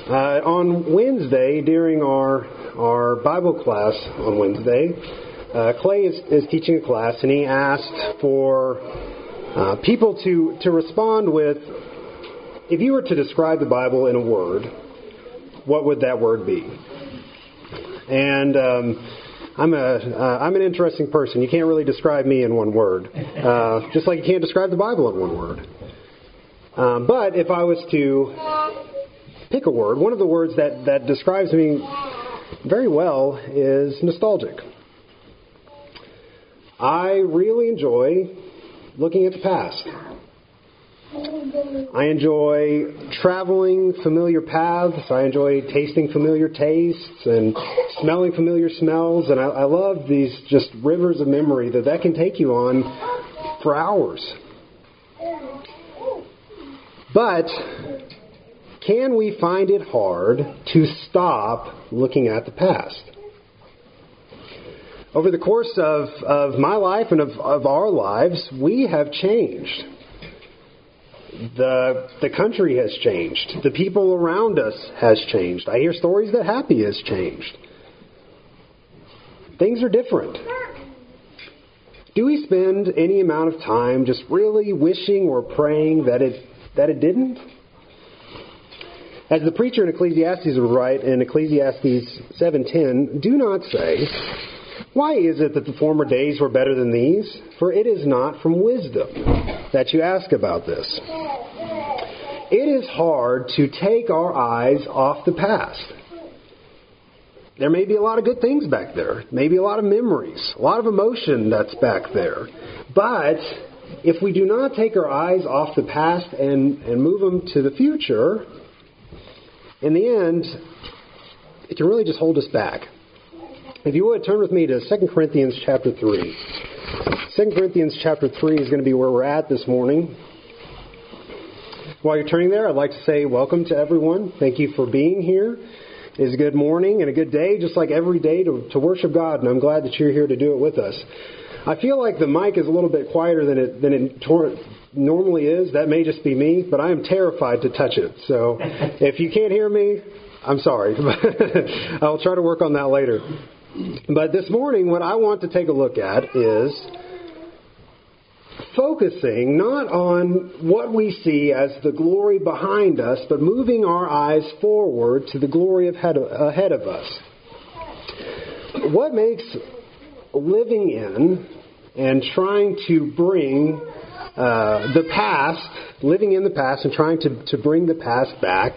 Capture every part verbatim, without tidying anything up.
Uh, on Wednesday, during our our Bible class on Wednesday, uh, Clay is, is teaching a class, and he asked for uh, people to, to respond with, if you were to describe the Bible in a word, what would that word be? And um, I'm a uh, I'm an interesting person. You can't really describe me in one word, uh, just like you can't describe the Bible in one word. Um, but if I was to pick a word, one of the words that, that describes me very well is nostalgic. I really enjoy looking at the past. I enjoy traveling familiar paths. I enjoy tasting familiar tastes and smelling familiar smells. And I, I love these just rivers of memory that that can take you on for hours. But can we find it hard to stop looking at the past? Over the course of, of my life and of, of our lives, we have changed. The the country has changed. The people around us has changed. I hear stories that Happy has changed. Things are different. Do we spend any amount of time just really wishing or praying that it that it didn't? As the preacher in Ecclesiastes would write in Ecclesiastes seven ten, do not say, why is it that the former days were better than these? For it is not from wisdom that you ask about this. It is hard to take our eyes off the past. There may be a lot of good things back there. Maybe a lot of memories, a lot of emotion that's back there. But if we do not take our eyes off the past and, and move them to the future, in the end, it can really just hold us back. If you would, turn with me to Second Corinthians chapter three. Second Corinthians chapter three is going to be where we're at this morning. While you're turning there, I'd like to say welcome to everyone. Thank you for being here. It is a good morning and a good day, just like every day, to, to worship God, and I'm glad that you're here to do it with us. I feel like the mic is a little bit quieter than it than it tor- normally is. That may just be me, but I am terrified to touch it. So if you can't hear me, I'm sorry. I'll try to work on that later. But this morning, what I want to take a look at is focusing not on what we see as the glory behind us, but moving our eyes forward to the glory ahead of us. What makes living in and trying to bring uh, the past, living in the past and trying to, to bring the past back,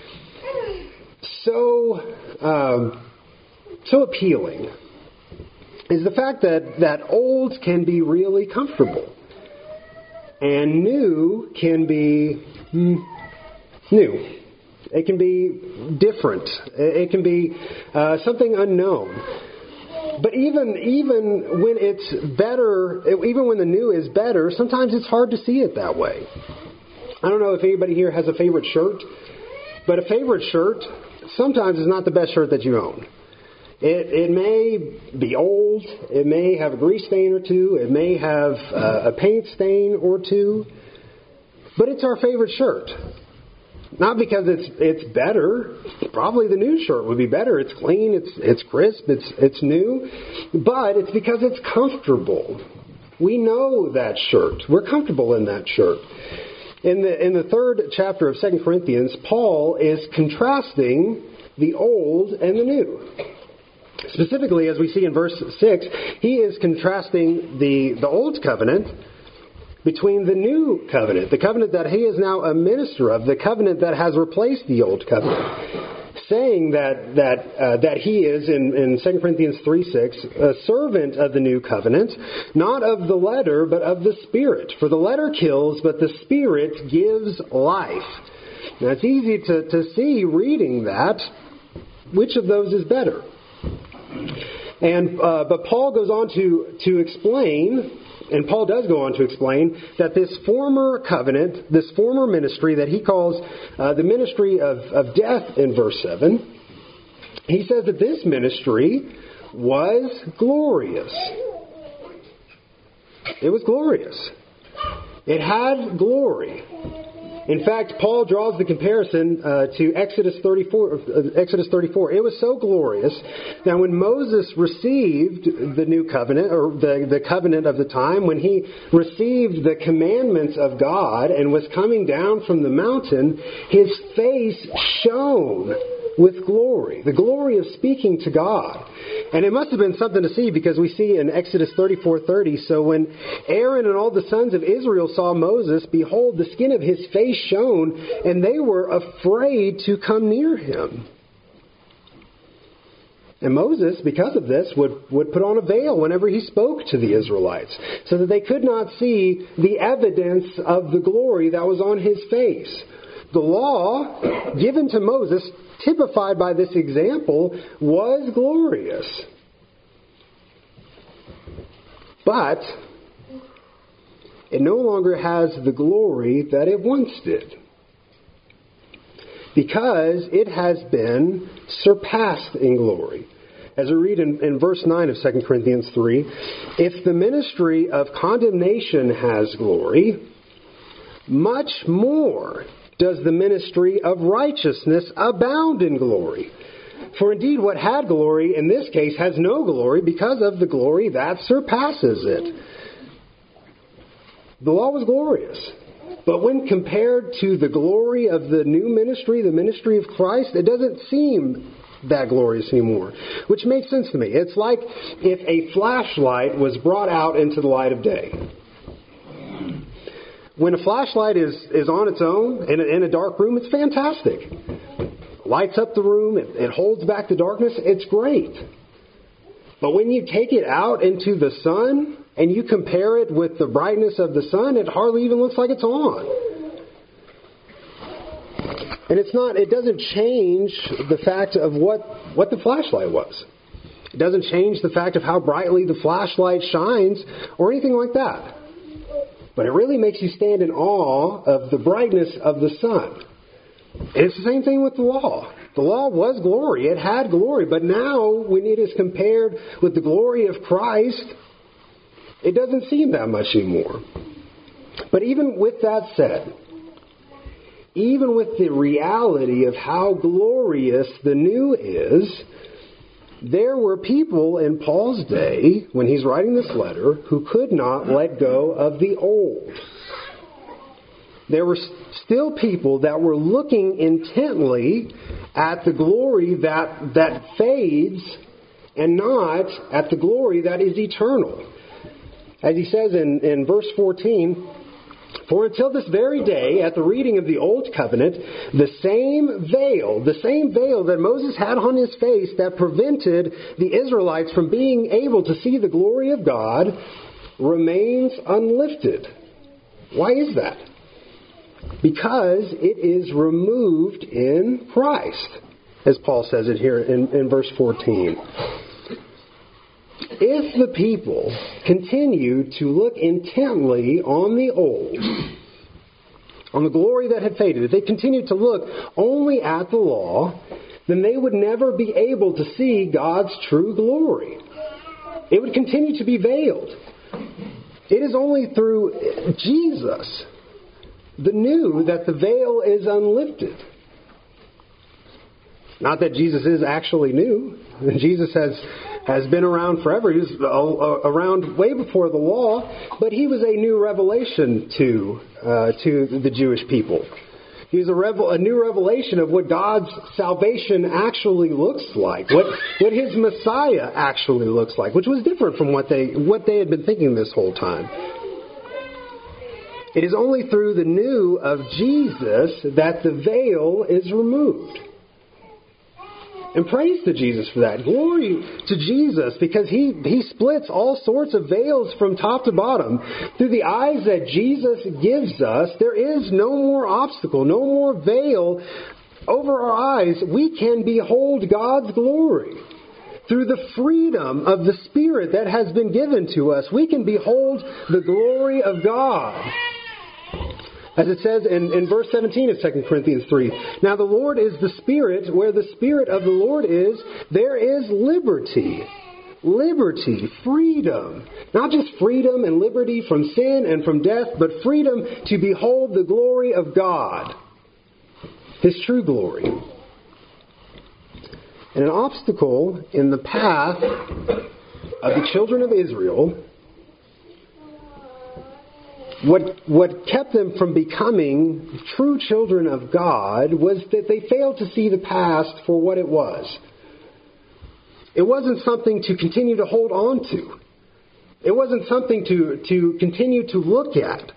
so um, so appealing is the fact that, that old can be really comfortable and new can be mm, new. It can be different. It can be uh, something unknown. But even even when it's better, even when the new is better, sometimes it's hard to see it that way. I don't know if anybody here has a favorite shirt, but a favorite shirt sometimes is not the best shirt that you own. It, it may be old, it may have a grease stain or two, it may have uh, a paint stain or two, but it's our favorite shirt. Not because it's it's better. Probably the new shirt would be better. It's clean, it's it's crisp, it's it's new. But it's because it's comfortable. We know that shirt. We're comfortable in that shirt. In the in the third chapter of Second Corinthians, Paul is contrasting the old and the new. Specifically, as we see in verse six, he is contrasting the, the old covenant between the new covenant, the covenant that he is now a minister of, the covenant that has replaced the old covenant, saying that that uh, that he is, in, in Second Corinthians three six, a servant of the new covenant, not of the letter, but of the Spirit. For the letter kills, but the Spirit gives life. Now, it's easy to, to see, reading that, which of those is better. And uh, but Paul goes on to to explain, and Paul does go on to explain, that this former covenant, this former ministry that he calls uh, the ministry of, of death in verse seven, he says that this ministry was glorious. It was glorious. It had glory. In fact, Paul draws the comparison uh, to Exodus thirty-four. Uh, Exodus thirty-four. It was so glorious that when Moses received the new covenant, or the, the covenant of the time, when he received the commandments of God and was coming down from the mountain, his face shone with glory, the glory of speaking to God. And it must have been something to see, because we see in Exodus thirty-four thirty, so when Aaron and all the sons of Israel saw Moses, behold, the skin of his face shone, and they were afraid to come near him. And Moses, because of this, would, would put on a veil whenever he spoke to the Israelites, so that they could not see the evidence of the glory that was on his face. The law given to Moses, typified by this example, was glorious. But it no longer has the glory that it once did, because it has been surpassed in glory. As we read in, in verse nine of Second Corinthians three, if the ministry of condemnation has glory, much more does the ministry of righteousness abound in glory. For indeed what had glory in this case has no glory, because of the glory that surpasses it. The law was glorious, but when compared to the glory of the new ministry, the ministry of Christ, it doesn't seem that glorious anymore, which makes sense to me. It's like if a flashlight was brought out into the light of day. When a flashlight is, is on its own in a, in a dark room, it's fantastic. Lights up the room, it, it holds back the darkness, it's great. But when you take it out into the sun and you compare it with the brightness of the sun, it hardly even looks like it's on. And it's not, it doesn't change the fact of what, what the flashlight was. It doesn't change the fact of how brightly the flashlight shines or anything like that. But it really makes you stand in awe of the brightness of the sun. And it's the same thing with the law. The law was glory. It had glory. But now, when it is compared with the glory of Christ, it doesn't seem that much anymore. But even with that said, even with the reality of how glorious the new is, there were people in Paul's day, when he's writing this letter, who could not let go of the old. There were still people that were looking intently at the glory that, that fades and not at the glory that is eternal. As he says in, in verse fourteen, for until this very day, at the reading of the Old Covenant, the same veil, the same veil that Moses had on his face that prevented the Israelites from being able to see the glory of God, remains unlifted. Why is that? Because it is removed in Christ, as Paul says it here in, in verse fourteen. If the people continue to look intently on the old, on the glory that had faded, if they continued to look only at the law, then they would never be able to see God's true glory. It would continue to be veiled. It is only through Jesus, the new, that the veil is unlifted. Not that Jesus is actually new. Jesus has has been around forever. He was around way before the law, but he was a new revelation to uh, to the Jewish people. He was a, revel, a new revelation of what God's salvation actually looks like, what what His Messiah actually looks like, which was different from what they what they had been thinking this whole time. It is only through the new of Jesus that the veil is removed. And praise to Jesus for that. Glory to Jesus, because he, he splits all sorts of veils from top to bottom. Through the eyes that Jesus gives us, there is no more obstacle, no more veil over our eyes. We can behold God's glory. Through the freedom of the Spirit that has been given to us, we can behold the glory of God. As it says in, in verse seventeen of Second Corinthians three, now the Lord is the Spirit. Where the Spirit of the Lord is, there is liberty. liberty, freedom. Not just freedom and liberty from sin and from death, but freedom to behold the glory of God, His true glory. And an obstacle in the path of the children of Israel, what, what kept them from becoming true children of God was that they failed to see the past for what it was. It wasn't something to continue to hold on to. It wasn't something to, to continue to look at.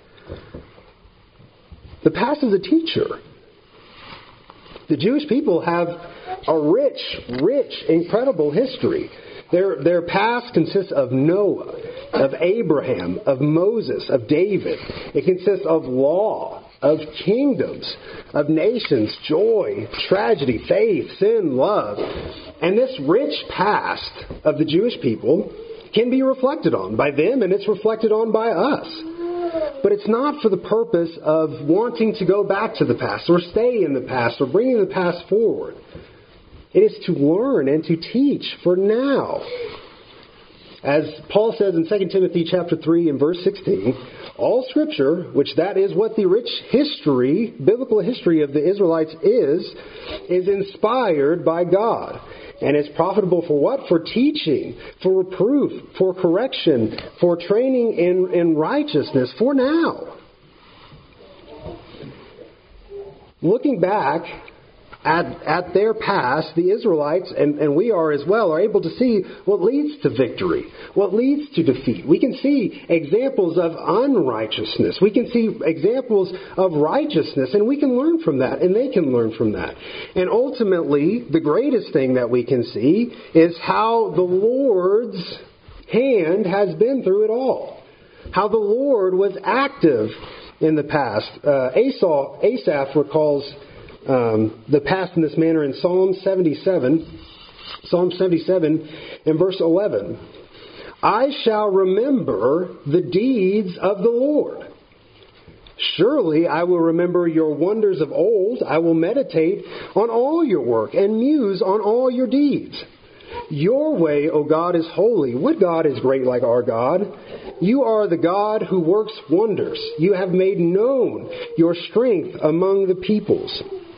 The past is a teacher. The Jewish people have a rich, rich, incredible history. Their, their past consists of Noah, of Abraham, of Moses, of David. It consists of law, of kingdoms, of nations, joy, tragedy, faith, sin, love. And this rich past of the Jewish people can be reflected on by them, and it's reflected on by us. But it's not for the purpose of wanting to go back to the past or stay in the past or bringing the past forward. It is to learn and to teach for now. As Paul says in Second Timothy chapter three and verse sixteen, all Scripture, which that is what the rich history, biblical history of the Israelites is, is inspired by God. And is profitable for what? For teaching, for reproof, for correction, for training in, in righteousness, for now. Looking back at, at their past, the Israelites, and, and we are as well, are able to see what leads to victory, what leads to defeat. We can see examples of unrighteousness. We can see examples of righteousness, and we can learn from that, and they can learn from that. And ultimately, the greatest thing that we can see is how the Lord's hand has been through it all. How the Lord was active in the past. Uh, Asaph, Asaph recalls Um, the past in this manner in Psalm seventy-seven, Psalm seventy-seven and verse eleven. I shall remember the deeds of the Lord. Surely I will remember your wonders of old. I will meditate on all your work and muse on all your deeds. Your way, O God, is holy. What God is great like our God? You are the God who works wonders. You have made known your strength among the peoples.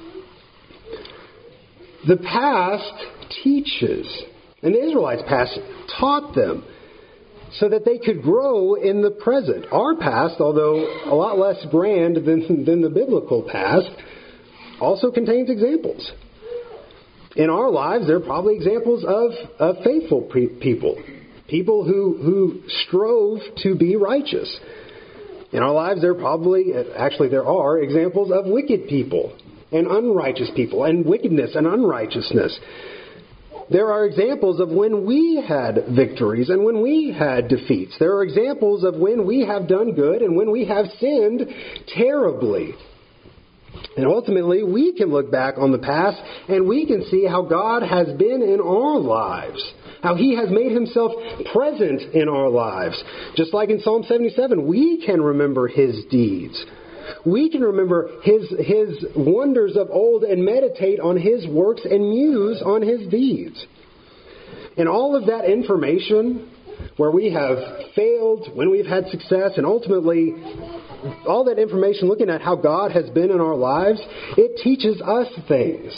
The past teaches, and the Israelites' past taught them so that they could grow in the present. Our past, although a lot less grand than, than the biblical past, also contains examples. In our lives, there are probably examples of, of faithful pre- people, people who, who strove to be righteous. In our lives, there are probably, actually there are, examples of wicked people and unrighteous people, and wickedness and unrighteousness. There are examples of when we had victories and when we had defeats. There are examples of when we have done good and when we have sinned terribly. And ultimately, we can look back on the past and we can see how God has been in our lives, how He has made Himself present in our lives. Just like in Psalm seventy-seven, we can remember His deeds. We can remember his, his wonders of old and meditate on His works and muse on His deeds. And all of that information, where we have failed, when we've had success, and ultimately all that information looking at how God has been in our lives, it teaches us things.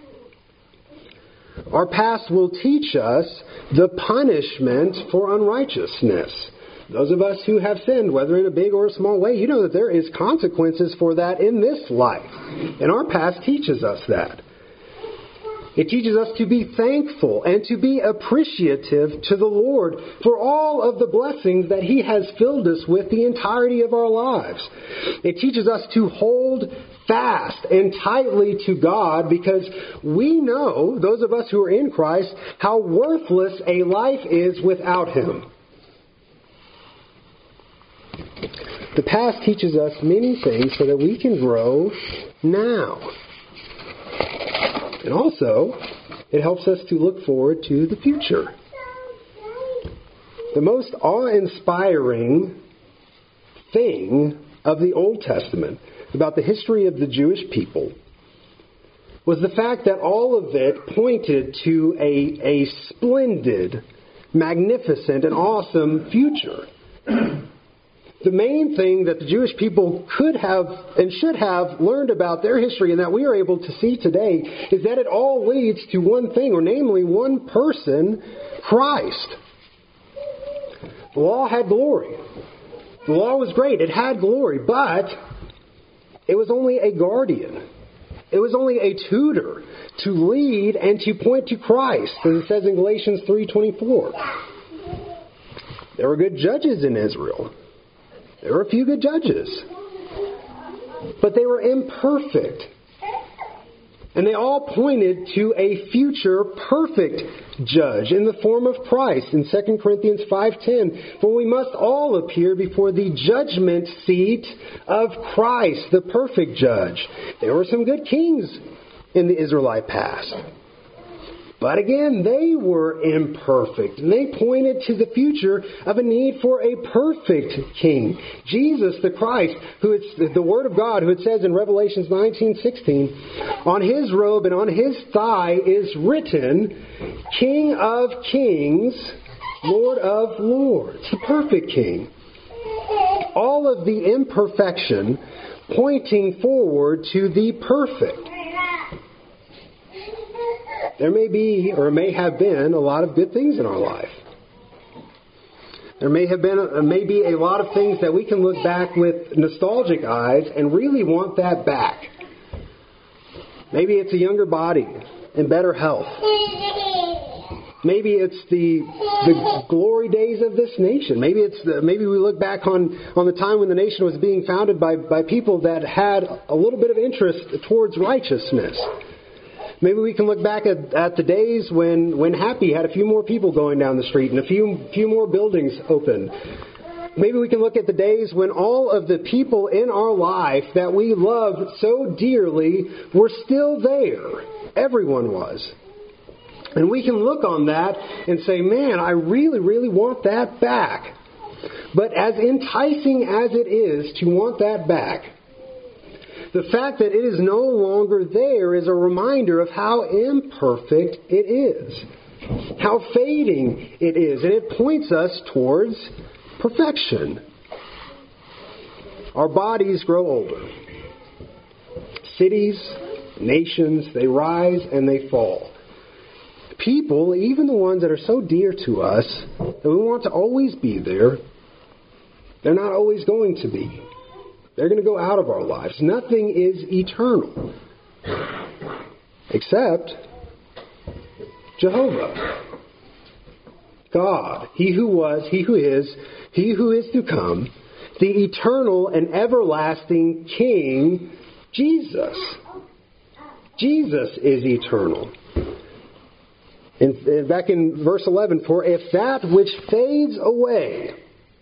Our past will teach us the punishment for unrighteousness. Those of us who have sinned, whether in a big or a small way, you know that there is consequences for that in this life. And our past teaches us that. It teaches us to be thankful and to be appreciative to the Lord for all of the blessings that He has filled us with the entirety of our lives. It teaches us to hold fast and tightly to God because we know, those of us who are in Christ, how worthless a life is without Him. The past teaches us many things so that we can grow now. And also, it helps us to look forward to the future. The most awe-inspiring thing of the Old Testament about the history of the Jewish people was the fact that all of it pointed to a, a splendid magnificent, and awesome future. The main thing that the Jewish people could have and should have learned about their history and that we are able to see today is that it all leads to one thing, or namely one person, Christ. The law had glory. The law was great. It had glory, but it was only a guardian. It was only a tutor to lead and to point to Christ, as it says in Galatians three twenty-four. There were good judges in Israel. There were a few good judges. But they were imperfect. And they all pointed to a future perfect judge in the form of Christ in Second Corinthians five ten. For we must all appear before the judgment seat of Christ, the perfect judge. There were some good kings in the Israelite past. But again, they were imperfect. And they pointed to the future of a need for a perfect king. Jesus the Christ, who it's the Word of God, who it says in Revelations nineteen sixteen, on his robe and on his thigh is written, King of Kings, Lord of Lords. The perfect king. All of the imperfection pointing forward to the perfect. There may be, or may have been, a lot of good things in our life. There may have been, uh, may be a lot of things that we can look back with nostalgic eyes and really want that back. Maybe it's a younger body and better health. Maybe it's the the glory days of this nation. Maybe it's the, maybe we look back on, on the time when the nation was being founded by, by people that had a little bit of interest towards righteousness. Maybe we can look back at, at the days when, when Happy had a few more people going down the street and a few few more buildings open. Maybe we can look at the days when all of the people in our life that we loved so dearly were still there. Everyone was. And we can look on that and say, man, I really, really want that back. But as enticing as it is to want that back, the fact that it is no longer there is a reminder of how imperfect it is, how fading it is, and it points us towards perfection. Our bodies grow older. Cities, nations, they rise and they fall. People, even the ones that are so dear to us, that we want to always be there, they're not always going to be. They're going to go out of our lives. Nothing is eternal. Except Jehovah. God. He who was, He who is, He who is to come. The eternal and everlasting King, Jesus. Jesus is eternal. And, and back in verse eleven, for if that which fades away,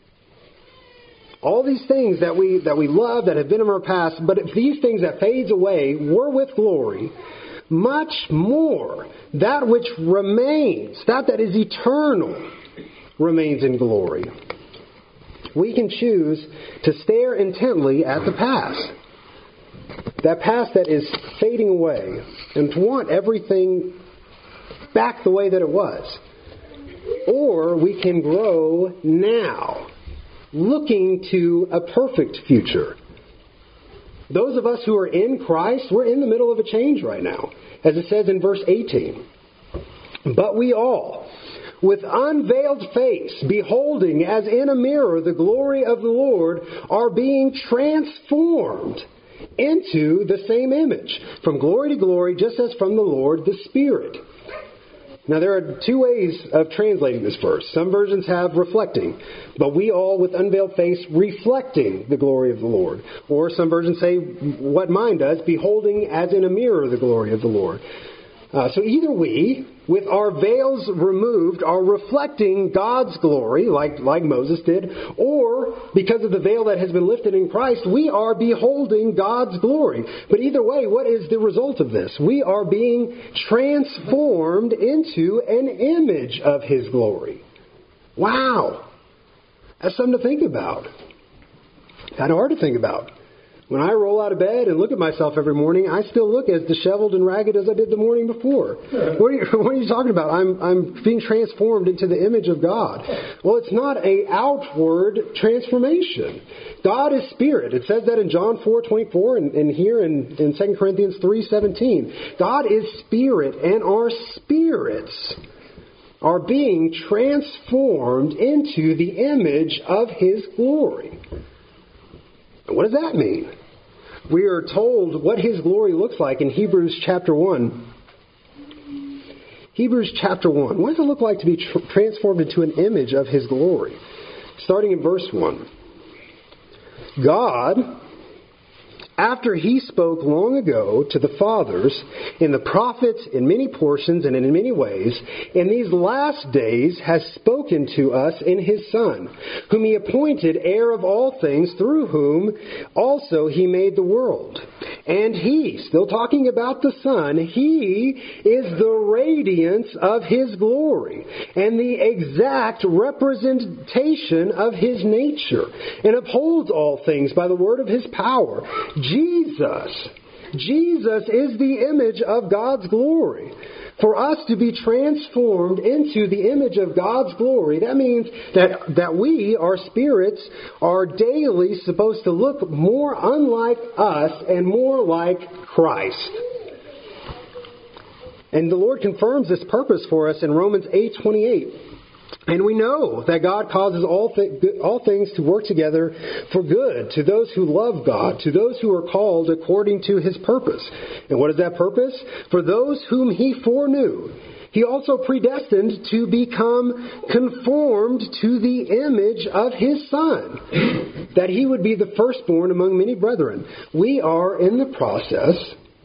all these things that we that we love, that have been in our past, but if these things that fades away were with glory, much more that which remains, that that is eternal, remains in glory. We can choose to stare intently at the past. That past that is fading away, and to want everything back the way that it was. Or we can grow now, looking to a perfect future. Those of us who are in Christ, we're in the middle of a change right now. As it says in verse eighteen. But we all, with unveiled face, beholding as in a mirror the glory of the Lord, are being transformed into the same image, from glory to glory, just as from the Lord the Spirit. Now, there are two ways of translating this verse. Some versions have reflecting, but we all with unveiled face reflecting the glory of the Lord. Or some versions say what mine does, beholding as in a mirror the glory of the Lord. Uh, so either we, with our veils removed, are reflecting God's glory, like, like Moses did, or because of the veil that has been lifted in Christ, we are beholding God's glory. But either way, what is the result of this? We are being transformed into an image of His glory. Wow! That's something to think about. Kind of hard to think about. When I roll out of bed and look at myself every morning, I still look as disheveled and ragged as I did the morning before. What are you, what are you talking about? I'm, I'm being transformed into the image of God. Well, it's not an outward transformation. God is spirit. It says that in John four twenty-four and, and here in, in Second Corinthians three seventeen. God is spirit, and our spirits are being transformed into the image of His glory. What does that mean? We are told what His glory looks like in Hebrews chapter one. Hebrews chapter one. What does it look like to be tr- transformed into an image of His glory? Starting in verse one. God, after He spoke long ago to the fathers in the prophets in many portions and in many ways, in these last days has spoken to us in His Son, whom He appointed heir of all things, through whom also He made the world. And He, still talking about the Son, He is the radiance of His glory and the exact representation of His nature, and upholds all things by the word of His power. Jesus, Jesus is the image of God's glory. For us to be transformed into the image of God's glory, that means that, that we, our spirits, are daily supposed to look more unlike us and more like Christ. And the Lord confirms this purpose for us in Romans eight twenty-eight. And we know that God causes all, th- all things to work together for good to those who love God, to those who are called according to His purpose. And what is that purpose? For those whom He foreknew, He also predestined to become conformed to the image of His Son, that He would be the firstborn among many brethren. We are in the process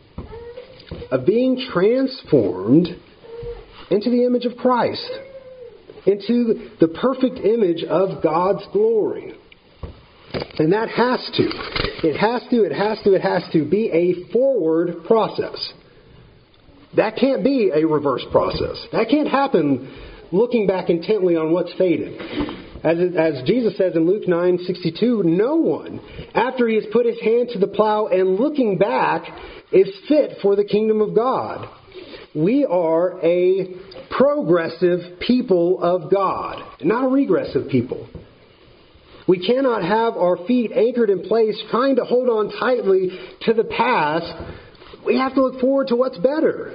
of being transformed into the image of Christ, into the perfect image of God's glory. And that has to, it has to, it has to, it has to be a forward process. That can't be a reverse process. That can't happen looking back intently on what's faded. As, as Jesus says in Luke nine sixty-two, no one, after he has put his hand to the plow and looking back, is fit for the kingdom of God. We are a progressive people of God, not a regressive people. We cannot have our feet anchored in place trying to hold on tightly to the past. We have to look forward to what's better.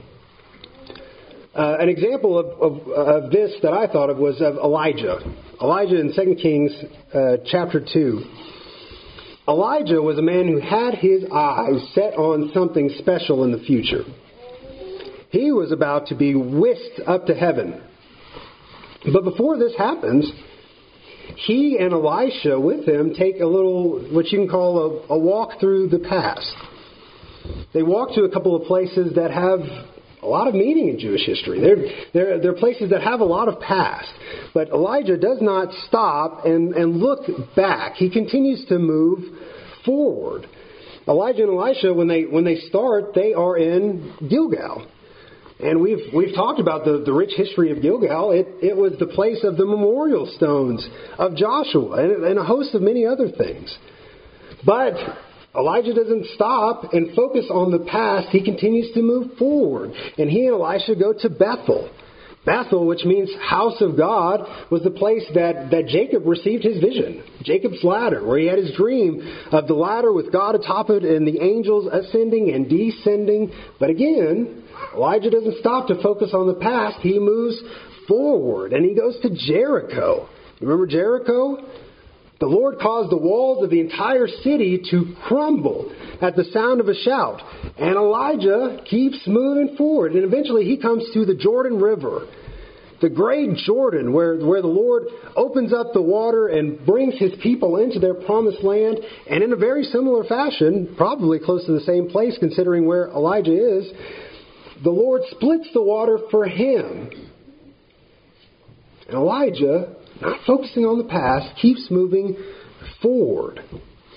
Uh, an example of, of, of this that I thought of was of Elijah. Elijah in Second Kings uh, chapter two. Elijah was a man who had his eyes set on something special in the future. He was about to be whisked up to heaven. But before this happens, he and Elisha with him take a little, what you can call a, a walk through the past. They walk to a couple of places that have a lot of meaning in Jewish history. They're, they're, they're places that have a lot of past. But Elijah does not stop and, and look back. He continues to move forward. Elijah and Elisha, when they when they start, they are in Gilgal. And we've we've talked about the, the rich history of Gilgal. It it was the place of the memorial stones of Joshua and, and a host of many other things. But Elijah doesn't stop and focus on the past. He continues to move forward. And he and Elisha go to Bethel. Bethel, which means house of God, was the place that, that Jacob received his vision. Jacob's ladder, where he had his dream of the ladder with God atop it and the angels ascending and descending. But again, Elijah doesn't stop to focus on the past. He moves forward and he goes to Jericho. You remember Jericho? The Lord caused the walls of the entire city to crumble at the sound of a shout. And Elijah keeps moving forward. And eventually he comes to the Jordan River, the great Jordan, where, where the Lord opens up the water and brings His people into their promised land. And in a very similar fashion, probably close to the same place considering where Elijah is, the Lord splits the water for him. And Elijah, not focusing on the past, keeps moving forward.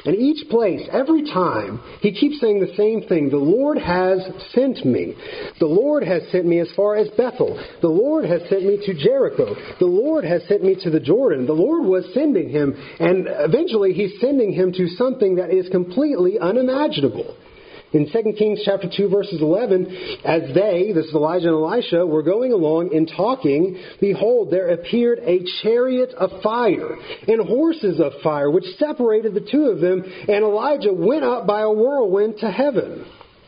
And each place, every time, he keeps saying the same thing. The Lord has sent me. The Lord has sent me as far as Bethel. The Lord has sent me to Jericho. The Lord has sent me to the Jordan. The Lord was sending him, and eventually he's sending him to something that is completely unimaginable. In Second Kings chapter two, verses eleven, as they, this is Elijah and Elisha, were going along and talking, behold, there appeared a chariot of fire and horses of fire, which separated the two of them, and Elijah went up by a whirlwind to heaven.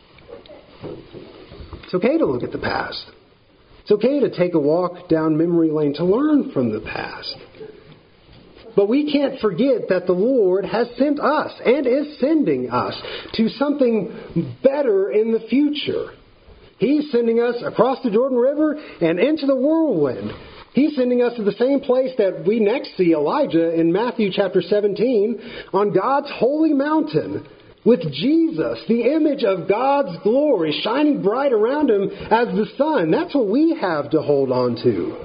It's okay to look at the past. It's okay to take a walk down memory lane to learn from the past. But we can't forget that the Lord has sent us and is sending us to something better in the future. He's sending us across the Jordan River and into the whirlwind. He's sending us to the same place that we next see Elijah in Matthew chapter seventeen, on God's holy mountain, with Jesus, the image of God's glory, shining bright around him as the sun. That's what we have to hold on to.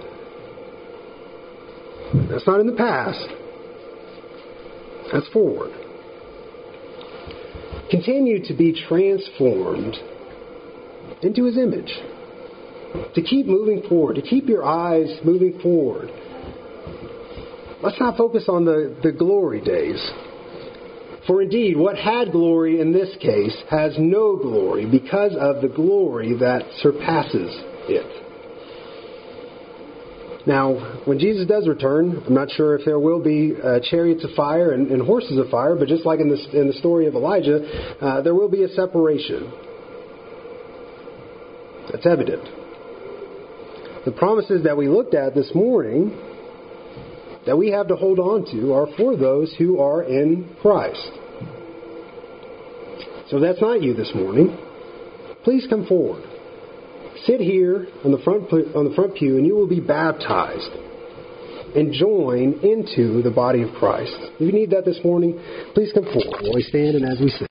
That's not in the past. That's forward. Continue to be transformed into his image. To keep moving forward. To keep your eyes moving forward. Let's not focus on the, the glory days. For indeed, what had glory in this case has no glory because of the glory that surpasses it. Now, when Jesus does return, I'm not sure if there will be uh, chariots of fire and, and horses of fire, but just like in the, in the story of Elijah, uh, there will be a separation. That's evident. The promises that we looked at this morning that we have to hold on to are for those who are in Christ. So if that's not you this morning, please come forward. Sit here on the front on the front pew, and you will be baptized and join into the body of Christ. If you need that this morning, please come forward while we stand and as we sing.